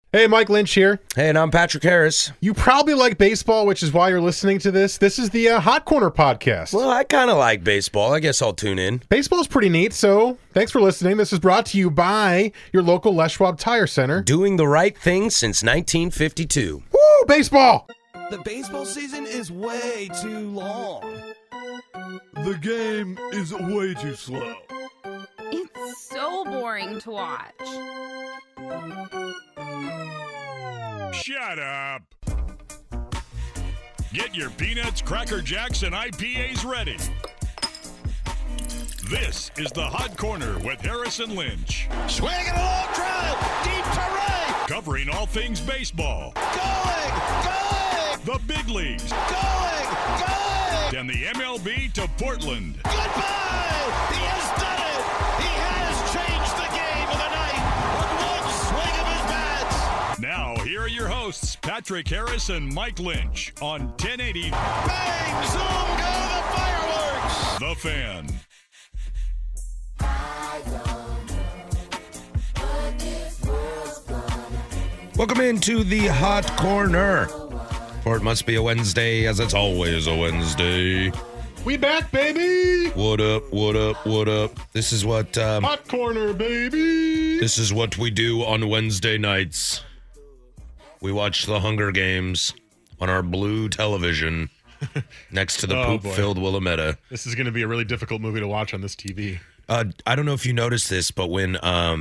Hey, Mike Lynch here. Hey, and I'm Patrick Harris. You probably like baseball, which is why you're listening to this. This is the Hot Corner podcast. Well, I kind of like baseball. I guess I'll tune in. Baseball's pretty neat, so thanks for listening. This is brought to you by your local Les Schwab Tire Center. Doing the right thing since 1952. Woo, baseball! The baseball season is way too long. The game is way too slow. It's so boring to watch. Shut up. Get your peanuts, Cracker Jacks, and IPAs ready. This is the Hot Corner with Harrison Lynch. Swinging a long drive, deep to right. Covering all things baseball. Going. The big leagues. Going. And the MLB to Portland. Goodbye. He has done it. He has changed the game of the night with one swing of his bats. Now, here are your hosts, Patrick Harris and Mike Lynch on 1080. Bang, zoom, go the fireworks. The Fan. Welcome into the Hot Corner. For it must be a Wednesday, as it's always a Wednesday. We back, baby! What up, what up, what up? This is what, Hot Corner, baby! this is what we do on Wednesday nights. We watch the Hunger Games on our blue television next to the Oh, poop-filled Willamette. This is going to be a really difficult movie to watch on this TV. I don't know if you noticed this, but when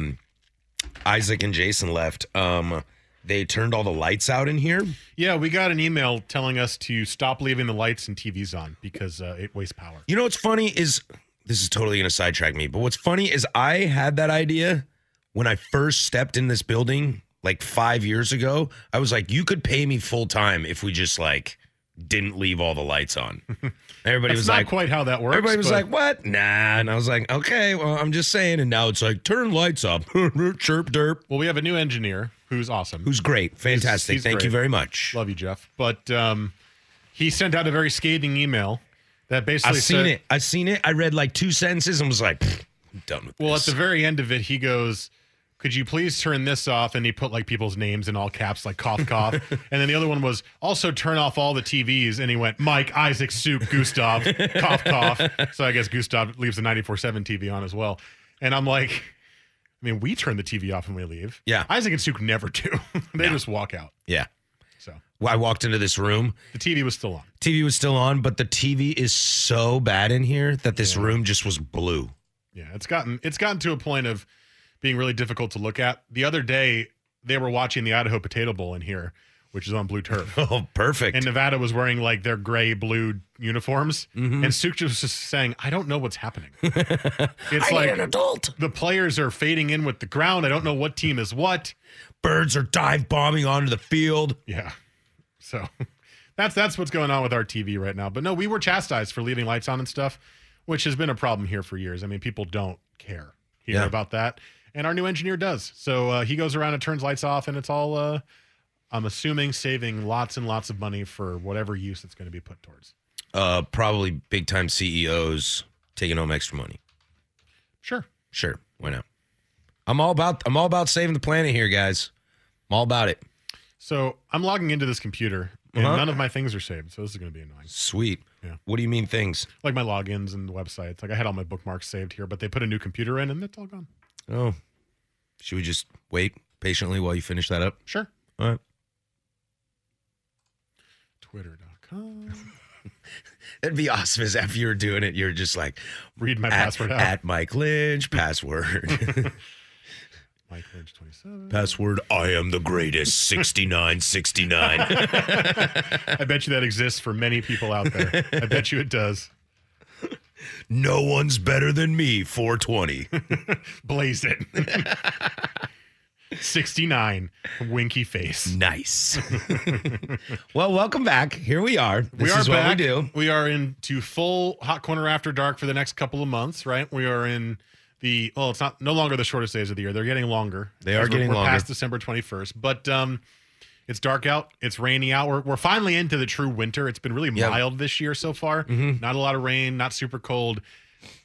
Isaac and Jason left, they turned all the lights out in here. Yeah, we got an email telling us to stop leaving the lights and TVs on because it wastes power. You know what's funny is, this is totally going to sidetrack me, but what's funny is I had that idea when I first stepped in this building like 5 years ago. I was like, you could pay me full time if we just like didn't leave all the lights on. Everybody That's was not like, quite how that works. everybody was but like, what? Nah. And I was like, okay, well, I'm just saying. And now it's like, turn lights up. Chirp derp. well, we have a new engineer who's awesome. Who's great. Fantastic. he's Thank you great. very much. Love you, Jeff. But he sent out a very scathing email that basically I've seen it. I read like 2 sentences and was like, I'm done with Well, this. at the very end of it, he goes, could you please turn this off? And he put like people's names in all caps, like cough, cough. And then the other one was also turn off all the TVs. And he went, Mike, Isaac, Soup, Gustav, cough, cough. So I guess Gustav leaves the 94.7 TV on as well. And I'm like, I mean, we turn the TV off when we leave. Yeah. Isaac and Soup never do. They just walk out. Yeah. So Well, I walked into this room. the TV was still on. TV was still on, but the TV is so bad in here that this room just was blue. Yeah, it's gotten to a point of being really difficult to look at. The other day, they were watching the Idaho Potato Bowl in here, which is on blue turf. Oh, perfect. And Nevada was wearing like their gray blue uniforms. Mm-hmm. And Suk was just saying, I don't know what's happening. It's like an adult. the players are fading in with the ground. I don't know what team is what. Birds are dive bombing onto the field. Yeah. So that's what's going on with our TV right now. But no, we were chastised for leaving lights on and stuff, which has been a problem here for years. I mean, people don't care here Yeah. about that. And our new engineer does. So he goes around and turns lights off, and it's all, I'm assuming, saving lots and lots of money for whatever use it's going to be put towards. Probably big time CEOs taking home extra money. Sure. Sure, why not? I'm all about saving the planet here, guys. I'm all about it. So I'm logging into this computer, and Uh-huh. none of my things are saved. So this is going to be annoying. Sweet. Yeah. What do you mean things? Like my logins and the websites. Like I had all my bookmarks saved here, but they put a new computer in, and it's all gone. Oh, should we just wait patiently while you finish that up? Sure. All right. Twitter.com. It'd be awesome as after you were doing it, you're just like, Read my password out. at Mike Lynch, password. Mike Lynch 27. Password, I am the greatest, 6969. I bet you that exists for many people out there. I bet you it does. No one's better than me, 420. Blaze it. 69. Winky face. Nice. Well, welcome back. Here we are. This is back. what we do. We are into full Hot Corner After Dark for the next couple of months, right? We are in it's not no longer the shortest days of the year. They're getting longer. They are getting we're longer. past December 21st. But it's dark out. It's rainy out. We're finally into the true winter. It's been really mild this year so far. Mm-hmm. Not a lot of rain, not super cold.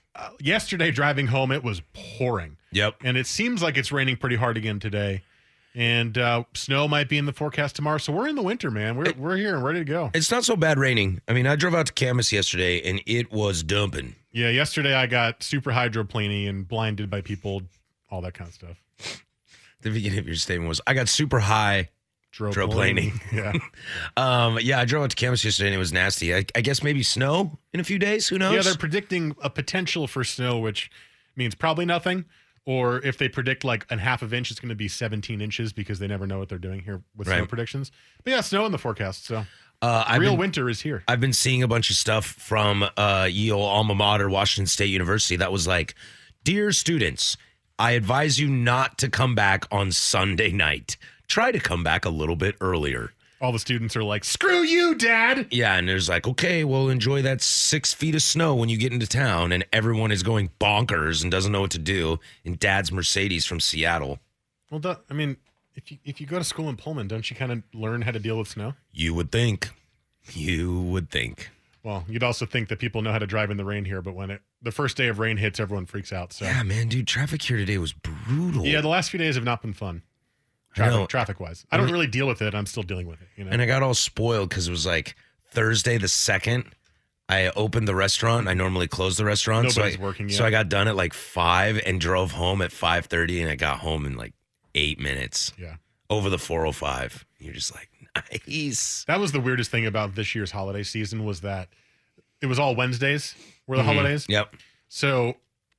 Yesterday, driving home, it was pouring. Yep. And it seems like it's raining pretty hard again today. And snow might be in the forecast tomorrow. So we're in the winter, man. We're here and ready to go. It's not so bad raining. I mean, I drove out to Camas yesterday, and it was dumping. Yeah, yesterday I got super hydroplany and blinded by people, all that kind of stuff. The beginning of your statement was, I got super high hydroplany. Yeah. Yeah, I drove out to Camas yesterday, and it was nasty. I guess maybe snow in a few days. Who knows? Yeah, they're predicting a potential for snow, which means probably nothing. Or if they predict like a half of inch, it's going to be 17 inches because they never know what they're doing here with snow predictions. But yeah, snow in the forecast. So winter is here. I've been seeing a bunch of stuff from ye old alma mater, Washington State University, that was like, dear students, I advise you not to come back on Sunday night. Try to come back a little bit earlier. All the students are like, screw you, Dad. Yeah, and there's like, okay, well, enjoy that 6 feet of snow when you get into town, and everyone is going bonkers and doesn't know what to do in Dad's Mercedes from Seattle. Well, I mean, if you go to school in Pullman, don't you kind of learn how to deal with snow? You would think. You would think. Well, you'd also think that people know how to drive in the rain here, but when the first day of rain hits, everyone freaks out. So yeah, man, dude, traffic here today was brutal. Yeah, the last few days have not been fun. Traffic-wise. I don't really deal with it. I'm still dealing with it. You know? And I got all spoiled because it was like Thursday the 2nd. I opened the restaurant. I normally close the restaurant. Nobody's working yet. So I got done at like 5 and drove home at 5:30, and I got home in like 8 minutes. Yeah. Over the 405. You're just like, nice. That was the weirdest thing about this year's holiday season was that it was all Wednesdays were the holidays. Yep. So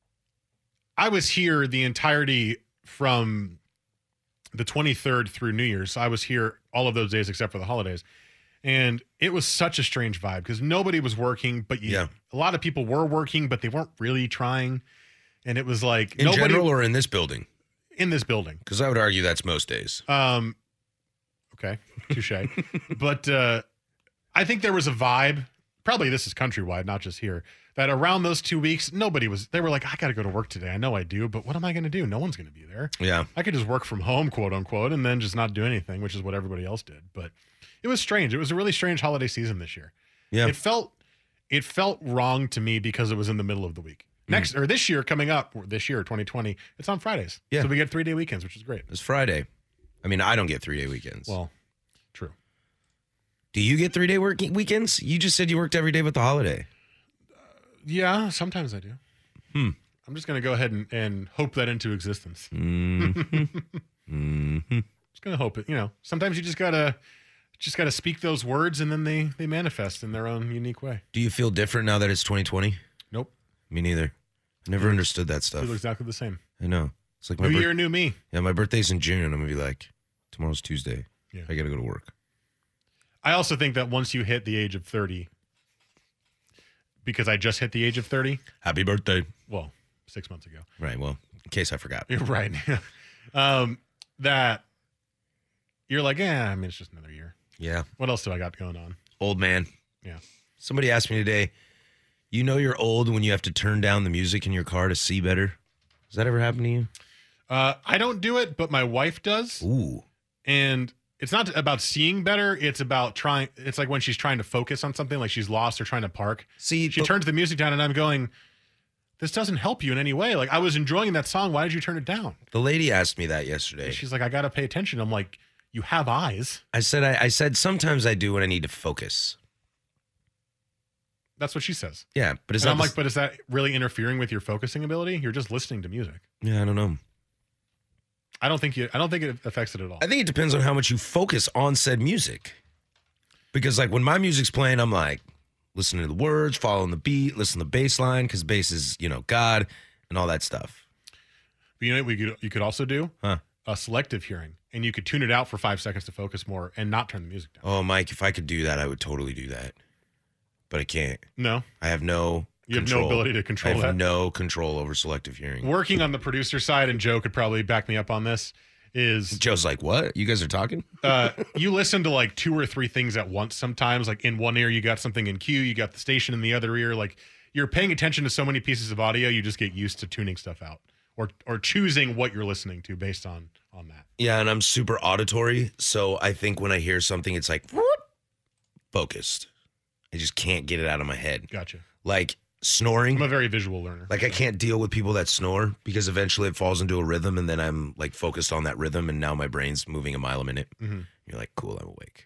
I was here the entirety from the 23rd through New Year's. So I was here all of those days except for the holidays. And it was such a strange vibe because nobody was working, but a lot of people were working, but they weren't really trying. And it was like in general or in this building? In this building. Because I would argue that's most days. Okay, touche. But I think there was a vibe, probably this is countrywide, not just here, that around those 2 weeks, they were like, I got to go to work today. I know I do, but what am I going to do? No one's going to be there. Yeah. I could just work from home, quote unquote, and then just not do anything, which is what everybody else did. But it was strange. It was a really strange holiday season this year. Yeah. It felt wrong to me because it was in the middle of the week. This year coming up, 2020, it's on Fridays. Yeah. So we get 3-day weekends, which is great. It's Friday. I mean, I don't get 3-day weekends. Well, true. Do you get 3-day working weekends? You just said you worked every day but the holiday. Yeah, sometimes I do. I'm just going to go ahead and hope that into existence. Mm-hmm. Just going to hope it. Sometimes you just gotta speak those words and then they manifest in their own unique way. Do you feel different now that it's 2020? Nope. Me neither. I never understood that stuff. I feel exactly the same. I know. It's like new year, new me. Yeah, my birthday's in June, and I'm going to be like, tomorrow's Tuesday. Yeah. I got to go to work. I also think that once you hit the age of 30, because I just hit the age of 30. Happy birthday. Well, 6 months ago. Right. Well, in case I forgot. You're right. That you're like, I mean, it's just another year. Yeah. What else do I got going on? Old man. Yeah. Somebody asked me today, you know you're old when you have to turn down the music in your car to see better? Does that ever happen to you? I don't do it, but my wife does. Ooh. And it's not about seeing better. It's about trying. It's like when she's trying to focus on something, like she's lost or trying to park. See, she turns the music down, and I'm going, this doesn't help you in any way. Like, I was enjoying that song. Why did you turn it down? The lady asked me that yesterday. And she's like, I got to pay attention. I'm like, you have eyes. I said sometimes I do when I need to focus. That's what she says. Yeah, but I'm like, but is that really interfering with your focusing ability? You're just listening to music. Yeah, I don't know. I don't think it affects it at all. I think it depends on how much you focus on said music. Because like when my music's playing, I'm like listening to the words, following the beat, listening to the bass line, because bass is, God and all that stuff. But you know what you could also do? Huh? A selective hearing. And you could tune it out for 5 seconds to focus more and not turn the music down. Oh, Mike, if I could do that, I would totally do that. But I can't. No. I have no You have control. no ability to control I have that? no control over selective hearing. Working on the producer side, and Joe could probably back me up on this, is Joe's like, what? You guys are talking? you listen to like 2 or 3 things at once sometimes. Like in one ear, you got something in queue, you got the station in the other ear. Like you're paying attention to so many pieces of audio, you just get used to tuning stuff out or choosing what you're listening to based on that. Yeah, and I'm super auditory. So I think when I hear something, it's like, whoop, focused. I just can't get it out of my head. Gotcha. Like, snoring. I'm a very visual learner. Like I can't deal with people that snore because eventually it falls into a rhythm and then I'm like focused on that rhythm and now my brain's moving a mile a minute. You're like, cool, I'm awake.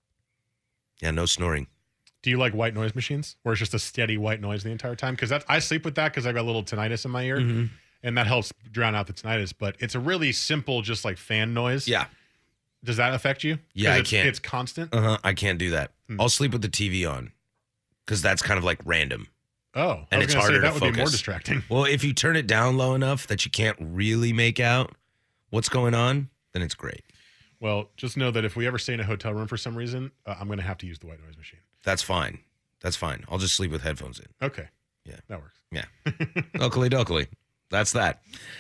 Yeah, no snoring. Do you like white noise machines where it's just a steady white noise the entire time? Because I sleep with that because I got a little tinnitus in my ear, and that helps drown out the tinnitus. But it's a really simple, just like fan noise. Yeah. Does that affect you? Yeah, I can't. It's constant. I can't do that. I'll sleep with the TV on because that's kind of like random. Oh, And I was it's gonna harder say that to would be more focus. distracting. Well, if you turn it down low enough that you can't really make out what's going on, then it's great. Well, just know that if we ever stay in a hotel room for some reason, I'm going to have to use the white noise machine. That's fine. That's fine. I'll just sleep with headphones in. Okay. Yeah. That works. Yeah. Oakley dokley. That's that.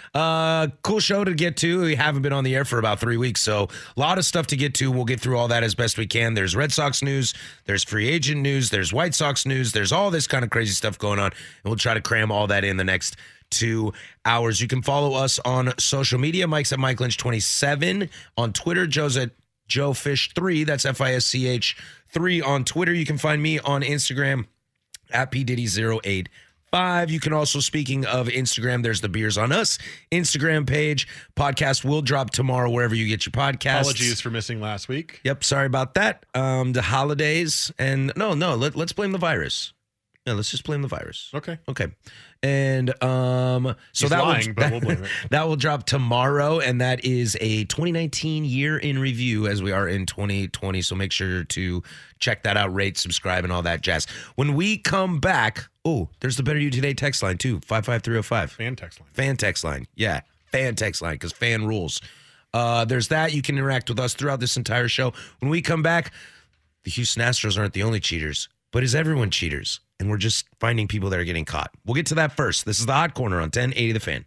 Cool show to get to. We haven't been on the air for about 3 weeks, so a lot of stuff to get to. We'll get through all that as best we can. There's Red Sox news. There's free agent news. There's White Sox news. There's all this kind of crazy stuff going on, and we'll try to cram all that in the next 2 hours. You can follow us on social media. Mike's at Mike Lynch 27 on Twitter. Joe's at Joe Fish 3. That's FISCH 3 on Twitter. You can find me on Instagram at PDiddy085. You can also, speaking of Instagram, there's the Beers on Us Instagram page. Podcast will drop tomorrow wherever you get your podcasts. Apologies for missing last week. Yep, sorry about that. The holidays and let's blame the virus. Yeah, let's just blame the virus. Okay. Okay. And so He's that lying, but we'll blame it. that will drop tomorrow, and that is a 2019 year in review as we are in 2020. So make sure to check that out, rate, subscribe, and all that jazz. When we come back, there's the Better You Today text line too, 55305. Fan text line. Fan text line. Yeah, fan text line, because fan rules. There's that. You can interact with us throughout this entire show. When we come back, the Houston Astros aren't the only cheaters, but is everyone cheaters? And we're just finding people that are getting caught. We'll get to that first. This is the Hot Corner on 1080 The Fan.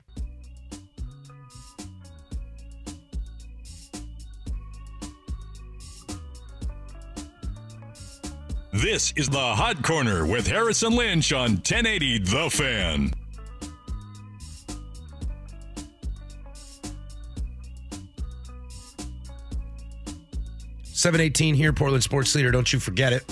This is the Hot Corner with Harrison Lynch on 1080 The Fan. $7:18 here, Portland Sports Leader. Don't you forget it.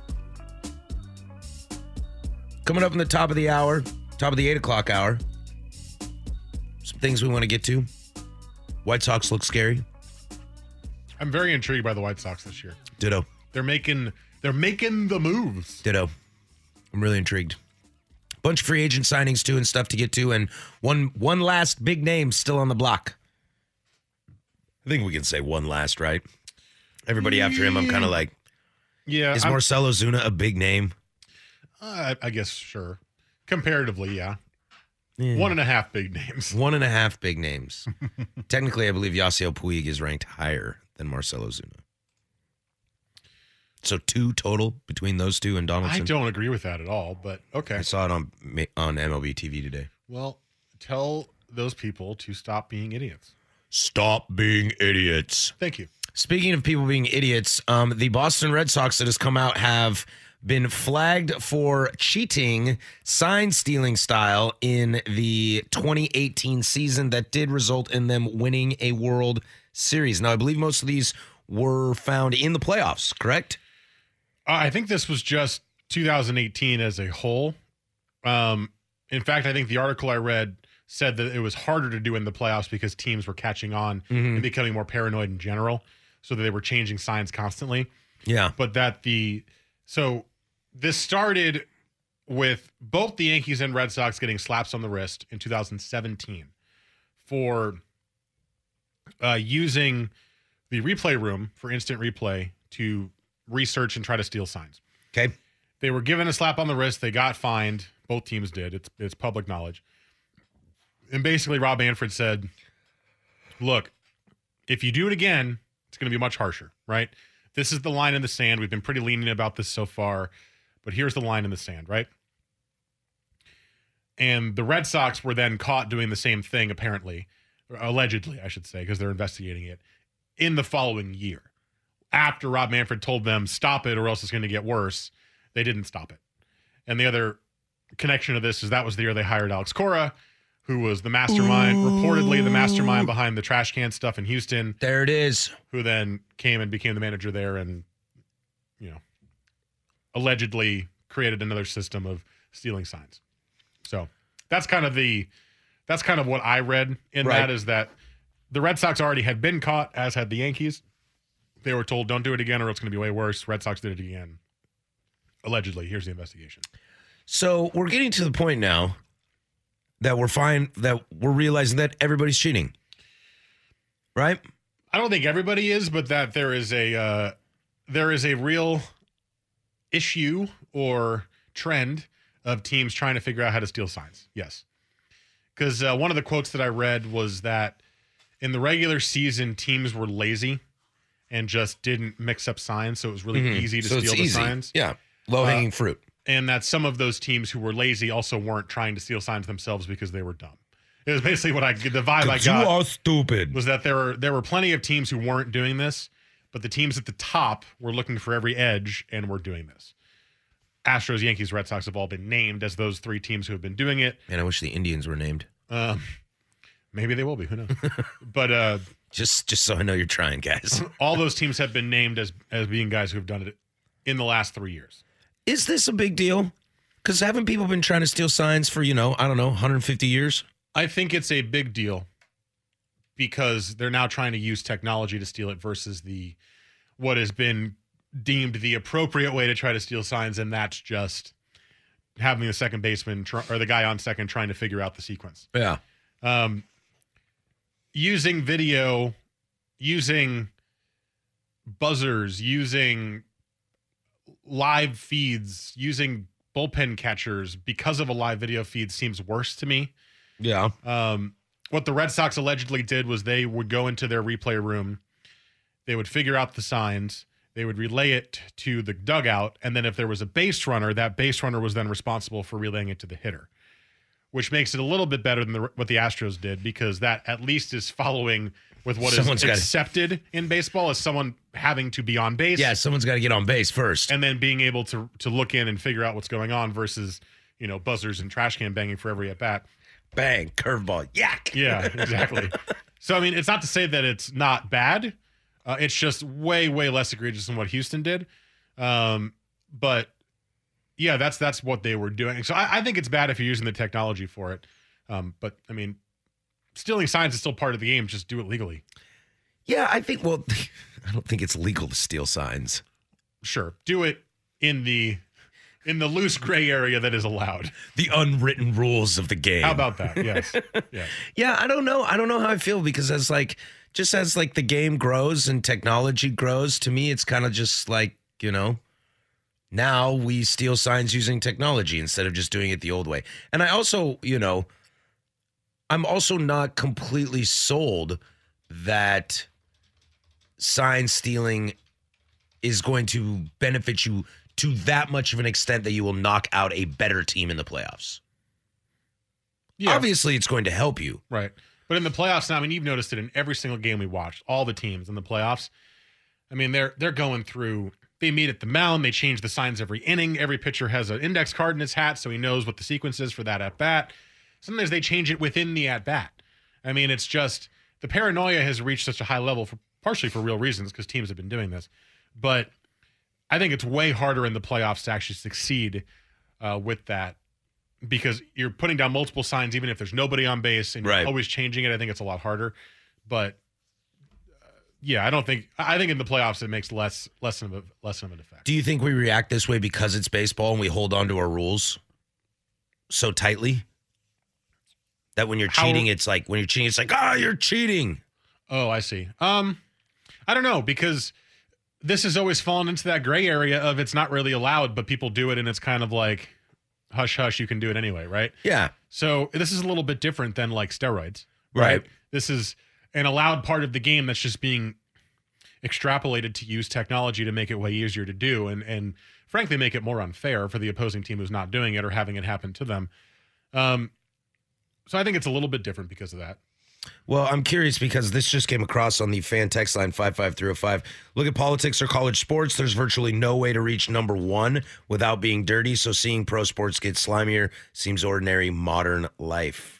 Coming up in the top of the hour, top of the 8 o'clock hour, some things we want to get to. White Sox look scary. I'm very intrigued by the White Sox this year. Ditto. They're making the moves. Ditto. I'm really intrigued. Bunch of free agent signings too and stuff to get to, and one last big name still on the block. I think we can say one last, right? Everybody after him, I'm kind of like, Yeah. is Marcelo Zuna a big name? I guess, sure. Comparatively, yeah. 1.5 big names. 1.5 big names. Technically, I believe Yasiel Puig is ranked higher than Marcelo Zuna. So 2 total between those two and Donaldson. I don't agree with that at all, but okay. I saw it on MLB TV today. Well, tell those people to stop being idiots. Stop being idiots. Thank you. Speaking of people being idiots, the Boston Red Sox that has come out have been flagged for cheating, sign stealing style in the 2018 season that did result in them winning a World Series. Now, I believe most of these were found in the playoffs, correct? I think this was just 2018 as a whole. In fact, I think the article I read said that it was harder to do in the playoffs because teams were catching on and becoming more paranoid in general, so that they were changing signs constantly. Yeah. But so this started with both the Yankees and Red Sox getting slaps on the wrist in 2017 for using the replay room for instant replay to research and try to steal signs. Okay. They were given a slap on the wrist. They got fined. Both teams did. It's public knowledge. And basically, Rob Manfred said, look, if you do it again, it's going to be much harsher, right? This is the line in the sand. We've been pretty lenient about this so far, but here's the line in the sand, right? And the Red Sox were then caught doing the same thing, apparently, or allegedly, I should say, because they're investigating it, in the following year. After Rob Manfred told them, stop it or else it's going to get worse, they didn't stop it. And the other connection to this is that was the year they hired Alex Cora, who was the mastermind, reportedly the mastermind behind the trash can stuff in Houston. There it is. Who then came and became the manager there and, allegedly created another system of stealing signs. So that's kind of what I read in Right. that, is that the Red Sox already had been caught, as had the Yankees. They were told, don't do it again or it's going to be way worse. Red Sox did it again. Allegedly. Here's the investigation. So we're getting to the point now that we're realizing that everybody's cheating. Right? I don't think everybody is, but that there is a real issue or trend of teams trying to figure out how to steal signs. Yes. Because one of the quotes that I read was that in the regular season, teams were lazy and just didn't mix up signs, so it was really easy to So steal it's the easy. signs. Yeah. Low-hanging fruit. And that some of those teams who were lazy also weren't trying to steal signs themselves because they were dumb. It was basically the vibe I You got are stupid. was that there were plenty of teams who weren't doing this, but the teams at the top were looking for every edge and were doing this. Astros, Yankees, Red Sox have all been named as those three teams who have been doing it. Man, I wish the Indians were named. Maybe they will be. Who knows? But Just so I know you're trying, guys. all those teams have been named as being guys who have done it in the last 3 years. Is this a big deal? Because haven't people been trying to steal signs for, 150 years? I think it's a big deal because they're now trying to use technology to steal it versus what has been deemed the appropriate way to try to steal signs, and that's just having the second baseman or the guy on second trying to figure out the sequence. Yeah. Using video, using buzzers, using live feeds, using bullpen catchers because of a live video feed seems worse to me. Yeah. What the Red Sox allegedly did was they would go into their replay room, they would figure out the signs, they would relay it to the dugout, and then if there was a base runner, that base runner was then responsible for relaying it to the hitter, which makes it a little bit better than what the Astros did, because that at least is following with what Someone's is gotta- accepted in baseball as someone having to be on base. Yeah, someone's got to get on base first. And then being able to look in and figure out what's going on versus, buzzers and trash can banging for every at bat. Bang, curveball, yak. Yeah, exactly. So, I mean, it's not to say that it's not bad. It's just way, way less egregious than what Houston did. But, yeah, that's what they were doing. So I think it's bad if you're using the technology for it. But, I mean, stealing signs is still part of the game. Just do it legally. Yeah, I don't think it's legal to steal signs. Sure. Do it in the loose gray area that is allowed. The unwritten rules of the game. How about that? Yes. Yeah. Yeah, I don't know. I don't know how I feel because as the game grows and technology grows, to me it's kind of just like, now we steal signs using technology instead of just doing it the old way. And I also, I'm also not completely sold that sign stealing is going to benefit you to that much of an extent that you will knock out a better team in the playoffs. Yeah. Obviously, it's going to help you. Right. But in the playoffs now, I mean, you've noticed it in every single game we watched, all the teams in the playoffs. I mean, they're going through, they meet at the mound, they change the signs every inning. Every pitcher has an index card in his hat so he knows what the sequence is for that at-bat. Sometimes they change it within the at-bat. I mean, it's just, the paranoia has reached such a high level, partially for real reasons, because teams have been doing this. But I think it's way harder in the playoffs to actually succeed with that, because you're putting down multiple signs even if there's nobody on base and you're Right. always changing it. I think it's a lot harder. But yeah, I think in the playoffs it makes less of an effect. Do you think we react this way because it's baseball and we hold on to our rules so tightly that when you're cheating, it's like, you're cheating. Oh, I see. I don't know, because this has always fallen into that gray area of it's not really allowed, but people do it and it's kind of like hush hush, you can do it anyway, right? Yeah. So this is a little bit different than like steroids, Right. This is an allowed part of the game that's just being extrapolated to use technology to make it way easier to do and frankly make it more unfair for the opposing team who's not doing it or having it happen to them. So I think it's a little bit different because of that. Well, I'm curious because this just came across on the fan text line 55305. Look at politics or college sports. There's virtually no way to reach number one without being dirty. So seeing pro sports get slimier seems ordinary modern life.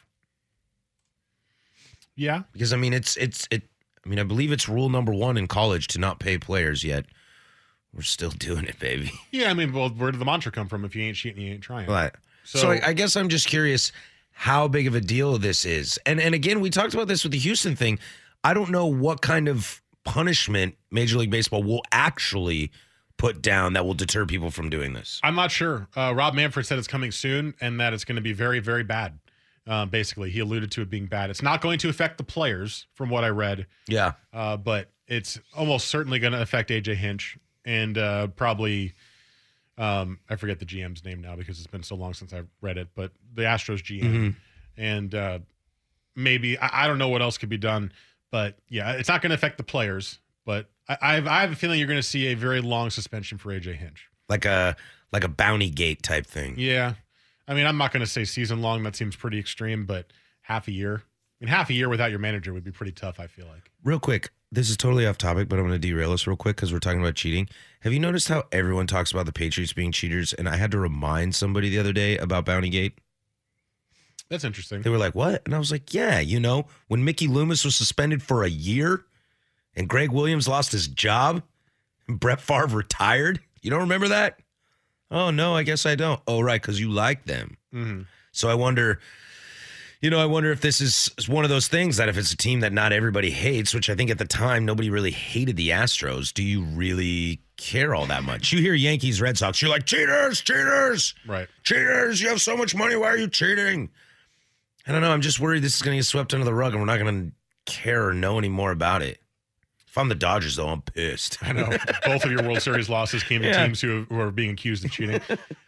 Yeah. Because I mean, I believe it's rule number one in college to not pay players yet. We're still doing it, baby. Yeah, I mean, well, where did the mantra come from? If you ain't cheating, you ain't trying. But So I guess I'm just curious how big of a deal this is. And again, we talked about this with the Houston thing. I don't know what kind of punishment Major League Baseball will actually put down that will deter people from doing this. I'm not sure. Rob Manfred said it's coming soon and that it's going to be very, very bad. Basically, he alluded to it being bad. It's not going to affect the players, from what I read. Yeah. But it's almost certainly going to affect AJ Hinch and probably I forget the GM's name now because it's been so long since I've read it, but the Astros GM. And maybe I don't know what else could be done, but yeah, it's not going to affect the players. But I have a feeling you're going to see a very long suspension for AJ Hinch, like a bounty gate type thing. Yeah, I mean, I'm not going to say season long. That seems pretty extreme, but half a year. I mean, half a year without your manager would be pretty tough, I feel like. Real quick, this is totally off topic, but I'm going to derail us real quick because we're talking about cheating. Have you noticed how everyone talks about the Patriots being cheaters? And I had to remind somebody the other day about Bounty Gate. That's interesting. They were like, what? And I was like, yeah, when Mickey Loomis was suspended for a year and Greg Williams lost his job and Brett Favre retired. You don't remember that? Oh, no, I guess I don't. Oh, right, because you like them. Mm-hmm. So I wonder if this is one of those things that if it's a team that not everybody hates, which I think at the time nobody really hated the Astros, do you really care all that much? You hear Yankees, Red Sox, you're like, cheaters. Right. Cheaters, you have so much money, why are you cheating? I don't know, I'm just worried this is going to get swept under the rug and we're not going to care or know any more about it. If I'm the Dodgers, though, I'm pissed. I know. Both of your World Series losses came to teams who are being accused of cheating.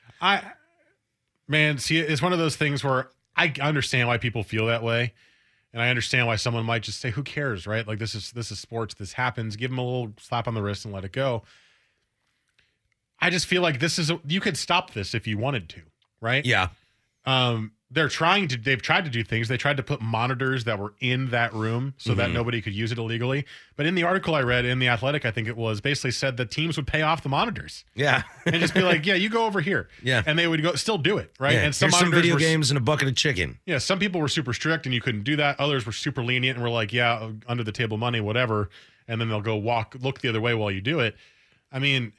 See, it's one of those things where I understand why people feel that way, and I understand why someone might just say, "Who cares?" Right? Like this is sports. This happens. Give them a little slap on the wrist and let it go. I just feel like you could stop this if you wanted to, right? Yeah. They've tried to do things. They tried to put monitors that were in that room so that nobody could use it illegally. But in the article I read in The Athletic, I think it was, basically said that teams would pay off the monitors. Yeah. And just be like, yeah, you go over here. Yeah. And they would still do it, right? Yeah. And some video games and a bucket of chicken. Yeah, some people were super strict and you couldn't do that. Others were super lenient and were like, yeah, under the table money, whatever. And then they'll go look the other way while you do it. I mean,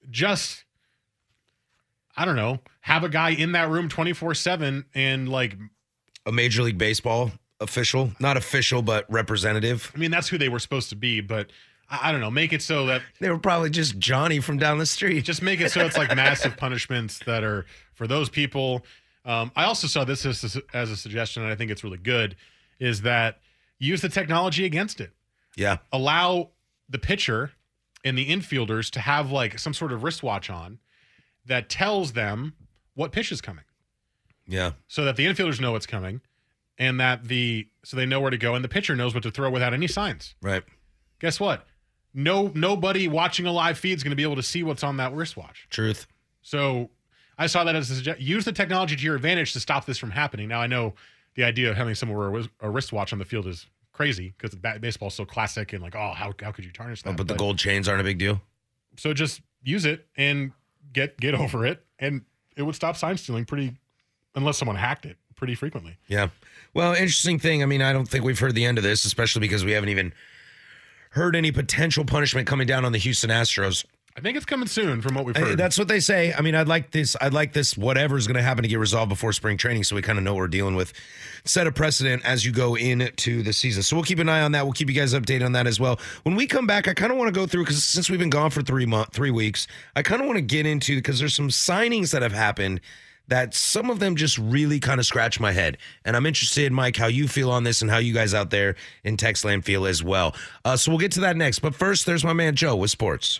I don't know, have a guy in that room 24/7 and like a Major League Baseball official, not official, but representative. I mean, that's who they were supposed to be, but I don't know, make it so that they were probably just Johnny from down the street. Just make it so it's like massive punishments that are for those people. I also saw this as a suggestion, and I think it's really good, is that use the technology against it. Yeah. Allow the pitcher and the infielders to have like some sort of wristwatch on that tells them what pitch is coming. Yeah. So that the infielders know what's coming and so they know where to go and the pitcher knows what to throw without any signs. Right. Guess what? Nobody watching a live feed is going to be able to see what's on that wristwatch. Truth. So I saw that as a suggestion. Use the technology to your advantage to stop this from happening. Now I know the idea of having someone wear a wristwatch on the field is crazy because baseball is so classic and like, oh, how could you tarnish that? Oh, but the gold chains aren't a big deal. So just use it and get over it, and it would stop sign stealing unless someone hacked it pretty frequently. Yeah. Well, interesting thing. I mean, I don't think we've heard the end of this, especially because we haven't even heard any potential punishment coming down on the Houston Astros. I think it's coming soon from what we've heard. That's what they say. I mean, I'd like this whatever's going to happen to get resolved before spring training so we kind of know what we're dealing with. Set a precedent as you go into the season. So we'll keep an eye on that. We'll keep you guys updated on that as well. When we come back, I kind of want to go through, because since we've been gone for 3 weeks, I kind of want to get into, because there's some signings that have happened that some of them just really kind of scratch my head. And I'm interested, Mike, how you feel on this and how you guys out there in Textland feel as well. So we'll get to that next. But first, there's my man Joe with sports.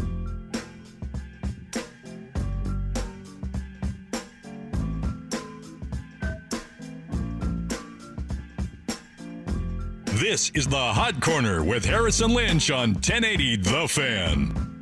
This is the Hot Corner with Harrison Lynch on 1080 The Fan.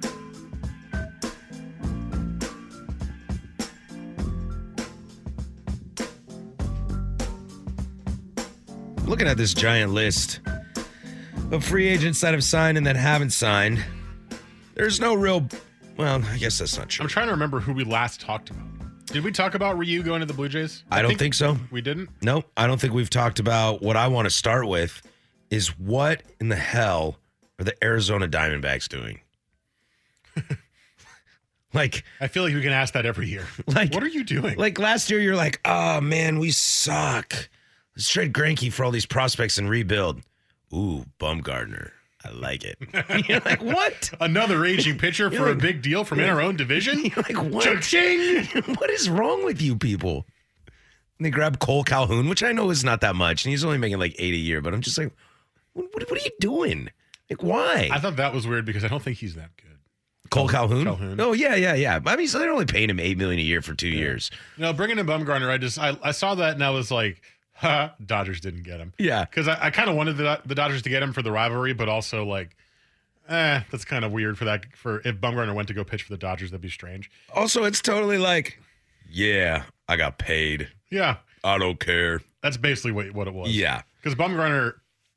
Looking at this giant list of free agents that have signed and that haven't signed, there's no real, well, I guess that's not true. I'm trying to remember who we last talked about. Did we talk about Ryu going to the Blue Jays? I don't think so. We didn't? No, I don't think we've talked about. What I want to start with is what in the hell are the Arizona Diamondbacks doing? Like, I feel like we can ask that every year. Like- what are you doing? like last year, you're like, oh man, we suck. Let's trade Greinke for all these prospects and rebuild. Ooh, Bumgarner. I like it. You're like, what? Another aging pitcher for a like- big deal from in our own division? You're like, what? Cha-ching! What is wrong with you people? And they grab Cole Calhoun, which I know is not that much, and he's only making like $8 a year. But I'm just like, what are you doing? Like, why? I thought that was weird because I don't think he's that good. Cole Calhoun? Calhoun. Oh yeah. I mean, so they're only paying him $8 million a year for 2 years. No, bringing in Bumgarner, I saw that and I was like, ha, Dodgers didn't get him. Yeah. Because I kind of wanted the Dodgers to get him for the rivalry, but also like, that's kind of weird for if Bumgarner went to go pitch for the Dodgers, that'd be strange. Also, it's totally like, yeah, I got paid. Yeah, I don't care. that's basically what it was. Yeah. Because Bumgarner,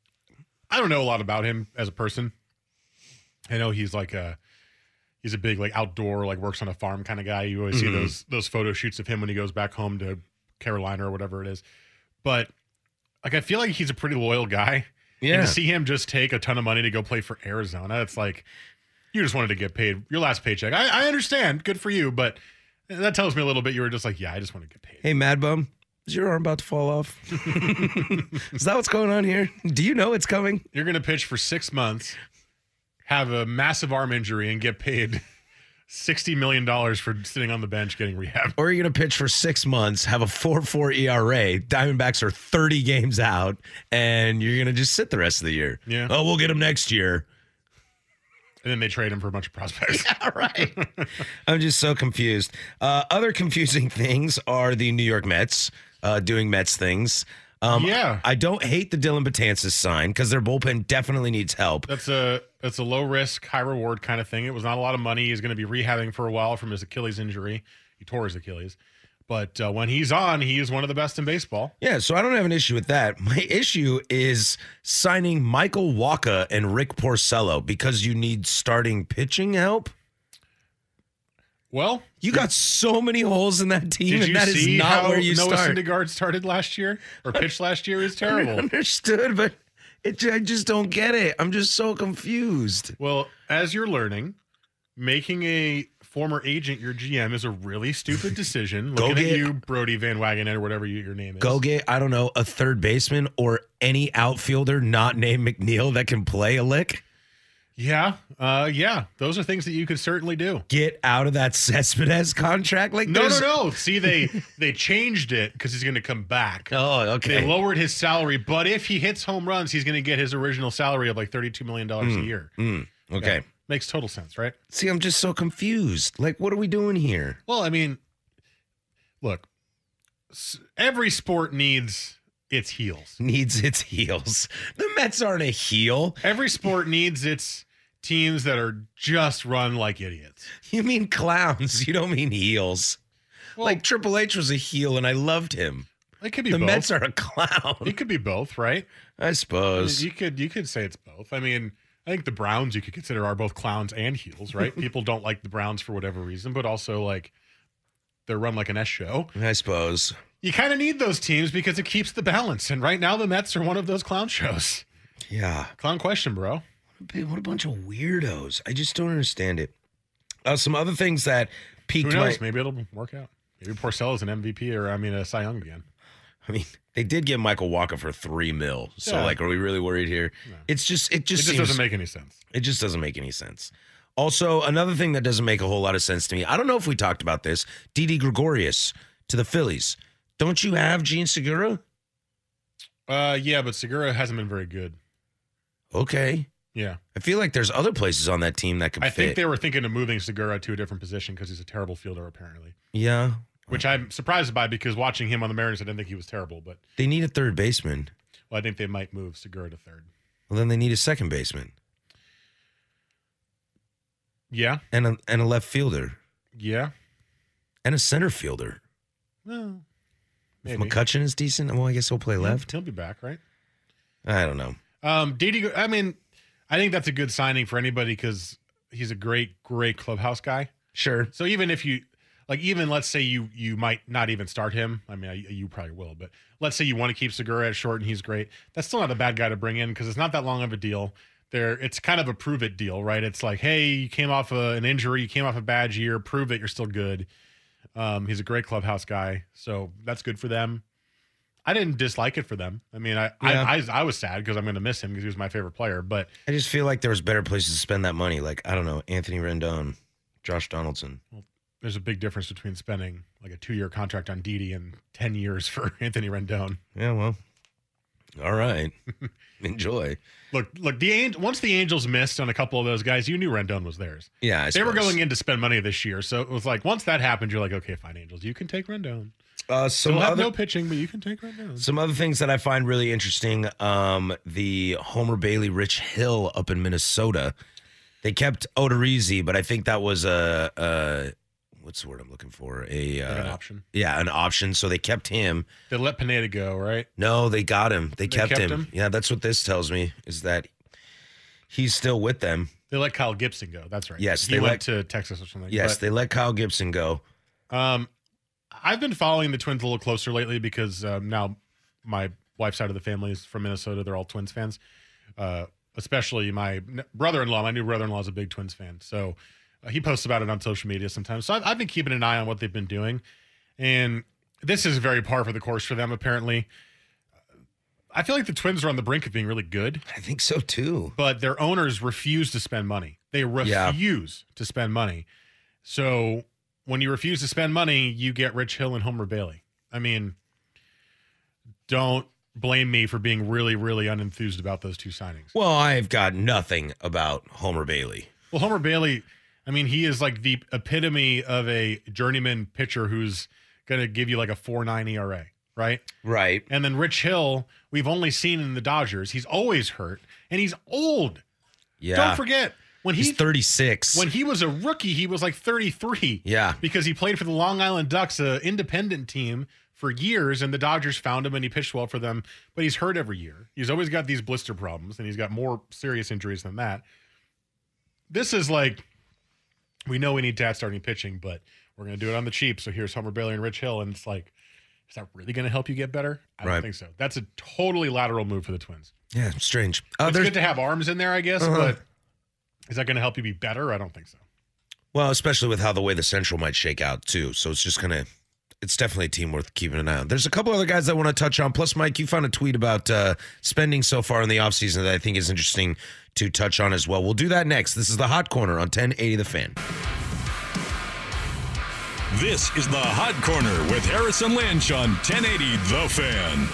I don't know a lot about him as a person. I know he's a big like outdoor, like works on a farm kind of guy. You always see those photo shoots of him when he goes back home to Carolina or whatever it is. But like I feel like he's a pretty loyal guy. Yeah. And to see him just take a ton of money to go play for Arizona, it's like you just wanted to get paid your last paycheck. I understand, good for you, but that tells me a little bit you were just like, yeah, I just want to get paid. Hey, Mad Bum, is your arm about to fall off? Is that what's going on here? Do you know it's coming? You're gonna pitch for 6 months, have a massive arm injury, and get paid $60 million for sitting on the bench getting rehab. Or you're going to pitch for 6 months, have a 4.4 ERA. Diamondbacks are 30 games out, and you're going to just sit the rest of the year. Yeah. Oh, we'll get him next year. And then they trade him for a bunch of prospects. All right. I'm just so confused. Other confusing things are the New York Mets doing Mets things. Yeah. I don't hate the Dylan Betances sign because their bullpen definitely needs help. That's a low risk, high reward kind of thing. It was not a lot of money. He's going to be rehabbing for a while from his Achilles injury. He tore his Achilles. But when he's on, he is one of the best in baseball. Yeah, so I don't have an issue with that. My issue is signing Michael Wacha and Rick Porcello because you need starting pitching help. Well, You got so many holes in that team, did and you that is see not how where you Noah start. Syndergaard started last year or pitched last year? Is terrible. Understood, but I just don't get it. I'm just so confused. Well, as you're learning, making a former agent your GM is a really stupid decision. Go Looking get- at you, Brody Van Wagenen, or whatever your name is. Go get, I don't know, a third baseman or any outfielder not named McNeil that can play a lick. Yeah. Those are things that you could certainly do. Get out of that Cespedes contract. Like No. See, they changed it because he's going to come back. Oh, okay. They lowered his salary, but if he hits home runs, he's going to get his original salary of like $32 million a year. Okay. Yeah. Makes total sense, right? See, I'm just so confused. Like, what are we doing here? Well, I mean, look, every sport needs its heels. Needs its heels. The Mets aren't a heel. Every sport needs its teams that are just run like idiots. You mean clowns. You don't mean heels. Well, Like Triple H was a heel and I loved him. it could be The both. Mets are a clown. It could be both, right? I suppose. You could say it's both. I mean, I think the Browns you could consider are both clowns and heels, right? People don't like the Browns for whatever reason, but also like they're run like an S show. I suppose. You kind of need those teams because it keeps the balance. And right now the Mets are one of those clown shows. Yeah. Clown question, bro. What a bunch of weirdos. I just don't understand it. Some other things that piqued Who my... knows? Maybe it'll work out. Maybe Porcello's an MVP or a Cy Young again. I mean, they did get Michael Wacha for $3 million. So, Yeah. like, are we really worried here? No. It just It just seems... doesn't make any sense. It just doesn't make any sense. Also, another thing that doesn't make a whole lot of sense to me, I don't know if we talked about this, Didi Gregorius to the Phillies. Don't you have Gene Segura? Yeah, but Segura hasn't been very good. Okay. Yeah. I feel like there's other places on that team that could I fit. think they were thinking of moving Segura to a different position because he's a terrible fielder, apparently. Yeah. Which I'm surprised by because watching him on the Mariners, I didn't think he was terrible. But They need a third baseman. I think they might move Segura to third. Well, then they need a second baseman Yeah. and a left fielder Yeah. and a center fielder. No. If Maybe. McCutcheon is decent, well, I guess he'll play left. He'll be back, right? I don't know. Didi, I mean, I think that's a good signing for anybody because he's a great clubhouse guy. Sure. So even if you even let's say you might not even start him. I mean, you probably will, but let's say you want to keep Segura at short and he's great. That's still not a bad guy to bring in because it's not that long of a deal. it's kind of a prove it deal, right? It's like, hey, you came off an injury, you came off a bad year, prove that you're still good. He's a great clubhouse guy, so that's good for them. I didn't dislike it for them. I mean, I was sad because I'm going to miss him because he was my favorite player. But I just feel like there was better places to spend that money. Like, I don't know, Anthony Rendon, Josh Donaldson. Well, there's a big difference between spending like a 2-year contract on Didi and 10 years for Anthony Rendon. Yeah, well, all right. Enjoy. Look, once the Angels missed on a couple of those guys, you knew Rendon was theirs. Yeah, they were going in to spend money this year. So it was like, once that happened, you're like, okay, fine, Angels, you can take Rendon. You'll have no pitching, but you can take Rendon. Some other things that I find really interesting, the Homer Bailey, Rich Hill up in Minnesota. They kept Odorizzi, but I think that was what's the word I'm looking for? An option. Yeah, an option. So they kept him. They let Pineda go, right? No, they got him. They kept him. Yeah, that's what this tells me, is that he's still with them. They let Kyle Gibson go. That's right. Yes, he went to Texas or something. Yes, they let Kyle Gibson go. I've been following the Twins a little closer lately because now my wife's side of the family is from Minnesota. They're all Twins fans, especially my brother-in-law. My new brother-in-law is a big Twins fan. So he posts about it on social media sometimes. So I've been keeping an eye on what they've been doing. And this is very par for the course for them, apparently. I feel like the Twins are on the brink of being really good. I think so, too. But their owners refuse to spend money. They refuse to spend money. So when you refuse to spend money, you get Rich Hill and Homer Bailey. I mean, don't blame me for being really, really unenthused about those two signings. Well, I've got nothing about Homer Bailey. Well, Homer Bailey, I mean, he is like the epitome of a journeyman pitcher who's going to give you like a 4.9 ERA, right? Right. And then Rich Hill, we've only seen in the Dodgers. He's always hurt, and he's old. Yeah. Don't forget. He's 36. When he was a rookie, he was like 33. Yeah. Because he played for the Long Island Ducks, an independent team, for years, and the Dodgers found him and he pitched well for them. But he's hurt every year. He's always got these blister problems, and he's got more serious injuries than that. This is like, we know we need Dad starting pitching, but we're going to do it on the cheap. So here's Homer Bailey and Rich Hill, and it's like, is that really going to help you get better? I don't think so. That's a totally lateral move for the Twins. Yeah, strange. It's good to have arms in there, I guess, but is that going to help you be better? I don't think so. Well, especially with how the way the Central might shake out, too. So it's just it's definitely a team worth keeping an eye on. There's a couple other guys I want to touch on. Plus, Mike, you found a tweet about spending so far in the offseason that I think is interesting to touch on as well. We'll do that next. This is the Hot Corner on 1080 The Fan. This is the Hot Corner with Harrison Lynch on 1080 The Fan.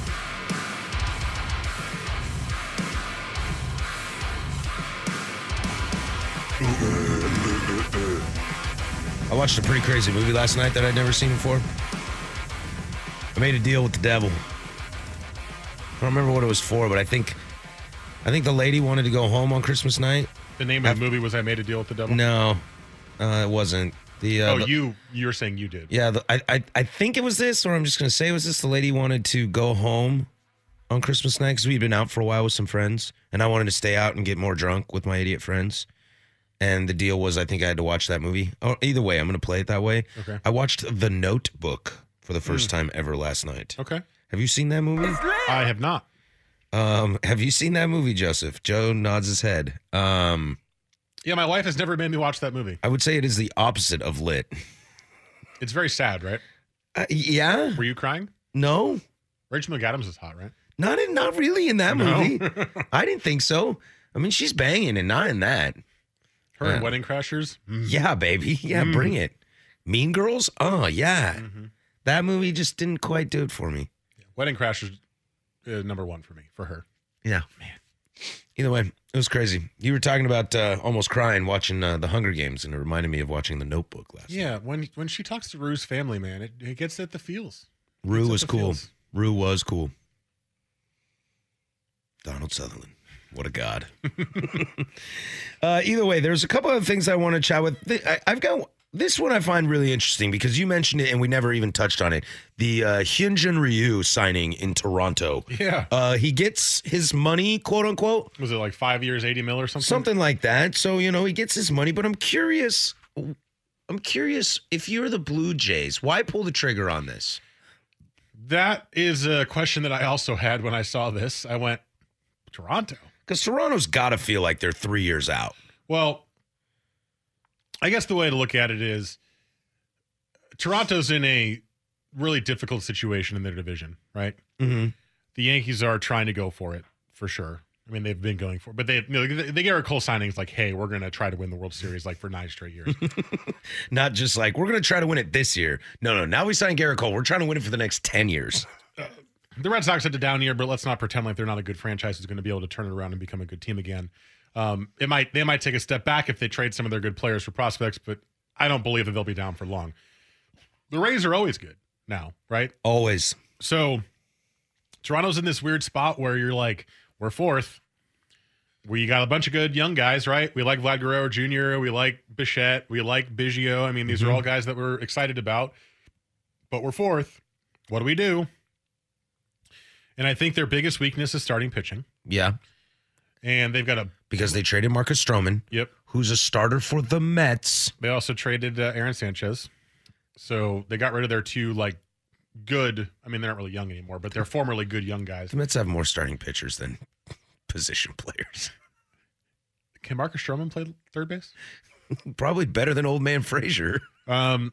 I watched a pretty crazy movie last night that I'd never seen before. I made a deal with the devil. I don't remember what it was for, but I think the lady wanted to go home on Christmas night. The name of the movie was I Made a Deal with the Devil? No, it wasn't. You're saying you did. Yeah, I think it was this, or I'm just going to say it was this. The lady wanted to go home on Christmas night because we'd been out for a while with some friends, and I wanted to stay out and get more drunk with my idiot friends. And the deal was I think I had to watch that movie. Oh, either way, I'm going to play it that way. Okay. I watched The Notebook for the first time ever last night. Okay. Have you seen that movie? I have not. Have you seen that movie, Joseph? Joe nods his head. Yeah, my wife has never made me watch that movie. I would say it is the opposite of lit. It's very sad, right? Yeah. Were you crying? No. Rachel McAdams is hot, right? Not really in that movie. I didn't think so. I mean, she's banging and not in that. Her in Wedding Crashers? Yeah, baby. Yeah, bring it. Mean Girls? Oh, yeah. That movie just didn't quite do it for me. Wedding Crashers is number one for me, for her. Yeah. Man. Either way, it was crazy. You were talking about almost crying watching The Hunger Games, and it reminded me of watching The Notebook last night. Yeah, when she talks to Rue's family, man, it gets at the feels. Rue was cool. Rue was cool. Donald Sutherland. What a god. Either way, there's a couple of things I want to chat with. I've got this one I find really interesting because you mentioned it and we never even touched on it. The Hyunjin Ryu signing in Toronto. Yeah. He gets his money, quote unquote. Was it like 5 years, 80 mil or something? Something like that. So, he gets his money, but I'm curious if you're the Blue Jays, why pull the trigger on this? That is a question that I also had when I saw this. I went, Toronto? Because Toronto's got to feel like they're 3 years out. Well, I guess the way to look at it is Toronto's in a really difficult situation in their division, right? Mm-hmm. The Yankees are trying to go for it, for sure. I mean, they've been going for it. But they get our Cole signings like, hey, we're going to try to win the World Series like for 9 straight years. Not just like, we're going to try to win it this year. No. Now we signed Garrett Cole. We're trying to win it for the next 10 years. The Red Sox had a down year, but let's not pretend like they're not a good franchise who's going to be able to turn it around and become a good team again. They might take a step back if they trade some of their good players for prospects, but I don't believe that they'll be down for long. The Rays are always good now, right? Always. So Toronto's in this weird spot where you're like, we're fourth. We got a bunch of good young guys, right? We like Vlad Guerrero Jr., we like Bichette, we like Biggio. I mean, these are all guys that we're excited about, but we're fourth. What do we do? And I think their biggest weakness is starting pitching. Yeah. And they've got because they traded Marcus Stroman. Yep. Who's a starter for the Mets. They also traded Aaron Sanchez. So they got rid of their two, like, good, I mean, they're not really young anymore, but they're formerly good young guys. The Mets have more starting pitchers than position players. Can Marcus Stroman play third base? Probably better than old man Frazier. I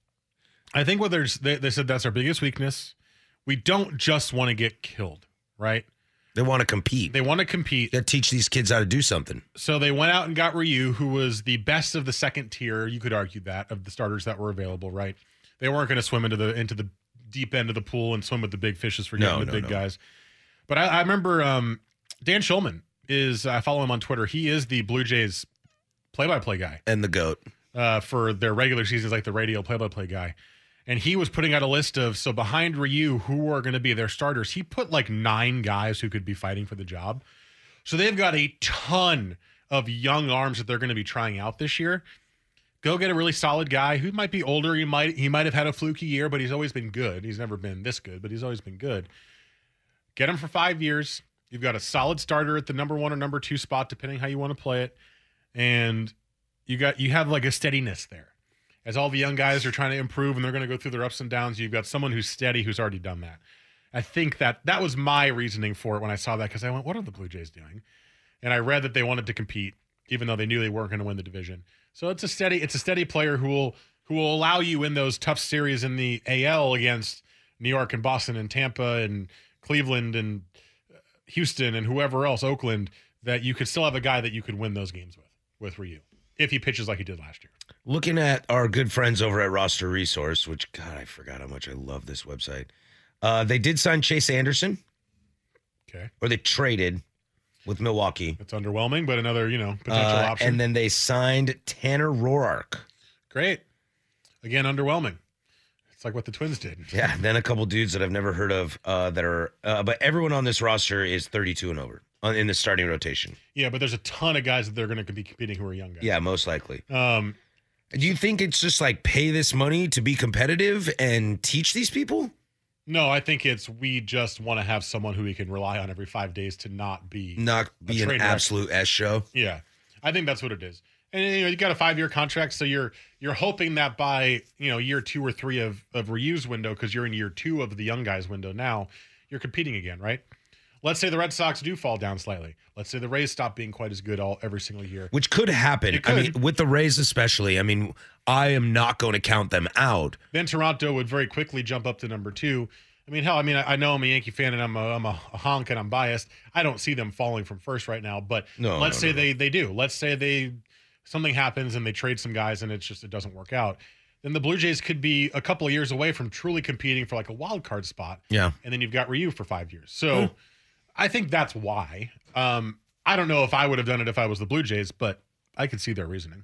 think what they said that's our biggest weakness. We don't just want to get killed, right? They want to compete. They want to compete. You got to teach these kids how to do something. So they went out and got Ryu, who was the best of the second tier. You could argue that of the starters that were available, right? They weren't going to swim into the deep end of the pool and swim with the big fishes for getting the big guys. But I remember Dan Schulman is, I follow him on Twitter. He is the Blue Jays play-by-play guy. And the GOAT. For their regular seasons, like the radio play-by-play guy. And he was putting out a list of, so behind Ryu, who are going to be their starters. He put like 9 guys who could be fighting for the job. So they've got a ton of young arms that they're going to be trying out this year. Go get a really solid guy who might be older. He might have had a fluky year, but he's always been good. He's never been this good, but he's always been good. Get him for 5 years. You've got a solid starter at the number 1 or number 2 spot, depending how you want to play it. And you have like a steadiness there. As all the young guys are trying to improve and they're going to go through their ups and downs, you've got someone who's steady who's already done that. I think that was my reasoning for it when I saw that, because I went, what are the Blue Jays doing? And I read that they wanted to compete, even though they knew they weren't going to win the division. So it's a steady player who will allow you in those tough series in the AL against New York and Boston and Tampa and Cleveland and Houston and whoever else, Oakland, that you could still have a guy that you could win those games with Ryu, if he pitches like he did last year. Looking at our good friends over at Roster Resource, which, God, I forgot how much I love this website. They did sign Chase Anderson. Okay. Or they traded with Milwaukee. It's underwhelming, but another, potential option. And then they signed Tanner Roark. Great. Again, underwhelming. It's like what the Twins did. Yeah, then a couple dudes that I've never heard of but everyone on this roster is 32 and over in the starting rotation. Yeah, but there's a ton of guys that they're going to be competing who are young guys. Yeah, most likely. Do you think it's just like pay this money to be competitive and teach these people? No, I think we just want to have someone who we can rely on every 5 days to not be an absolute S show. Yeah, I think that's what it is. And you got a 5-year contract, so you're hoping that by year 2 or 3 of Ryu's window, because you're in year 2 of the young guys window now, you're competing again, right? Let's say the Red Sox do fall down slightly. Let's say the Rays stop being quite as good every single year. Which could happen. It could. I mean, with the Rays especially, I am not going to count them out. Then Toronto would very quickly jump up to number 2. I know I'm a Yankee fan and I'm a honk and I'm biased. I don't see them falling from first right now, but let's say they do. Let's say something happens and they trade some guys and it doesn't work out. Then the Blue Jays could be a couple of years away from truly competing for like a wild card spot. Yeah. And then you've got Ryu for 5 years. So I think that's why. I don't know if I would have done it if I was the Blue Jays, but I could see their reasoning.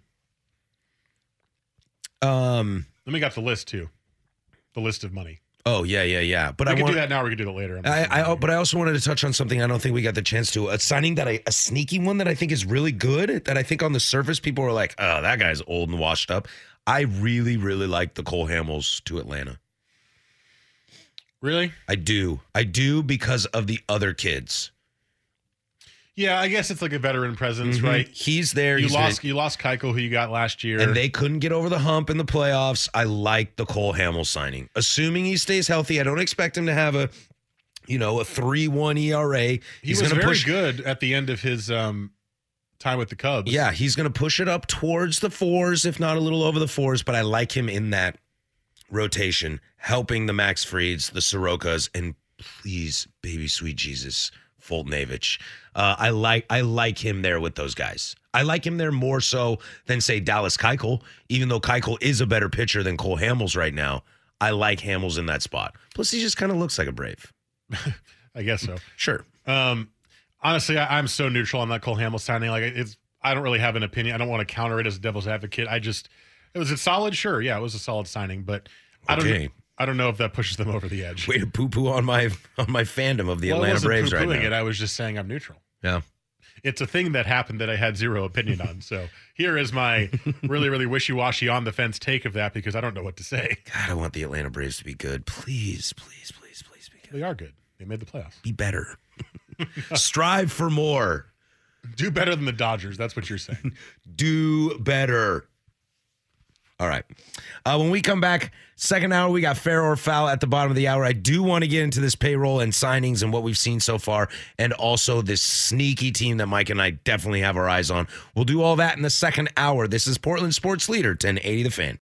Let me get the list too. The list of money. Oh, yeah. But we can do that now or we can do that later. But I also wanted to touch on something I don't think we got the chance to. A signing a sneaky one that I think is really good, that I think on the surface people are like, oh, that guy's old and washed up. I really, really like the Cole Hamels to Atlanta. Really? I do because of the other kids. Yeah, I guess it's like a veteran presence, right? He's there. You lost Keuchel, who you got last year. And they couldn't get over the hump in the playoffs. I like the Cole Hamels signing. Assuming he stays healthy, I don't expect him to have a a 3.1 ERA. He was very good at the end of his time with the Cubs. Yeah, he's going to push it up towards the 4s, if not a little over the 4s, but I like him in that rotation, helping the Max Frieds, the Sorokas, and please, baby sweet Jesus, Foltynewicz. I like him there with those guys. I like him there more so than, say, Dallas Keuchel, even though Keuchel is a better pitcher than Cole Hamels right now. I like Hamels in that spot. Plus, he just kind of looks like a Brave. I guess so. Sure. Honestly, I'm so neutral on that Cole Hamels signing. Like, I don't really have an opinion. I don't want to counter it as a devil's advocate. Was it solid? Sure. Yeah, it was a solid signing, but I don't know if that pushes them over the edge. Way to poo-poo on my fandom of the Atlanta Braves right now. I was just saying I'm neutral. Yeah. It's a thing that happened that I had zero opinion on. So here is my really, really wishy-washy on the fence take of that because I don't know what to say. God, I want the Atlanta Braves to be good. Please, please, please, please be good. They are good. They made the playoffs. Be better. Strive for more. Do better than the Dodgers. That's what you're saying. Do better. All right. When we come back, second hour, we got fair or foul at the bottom of the hour. I do want to get into this payroll and signings and what we've seen so far, and also this sneaky team that Mike and I definitely have our eyes on. We'll do all that in the second hour. This is Portland Sports Leader, 1080 The Fan.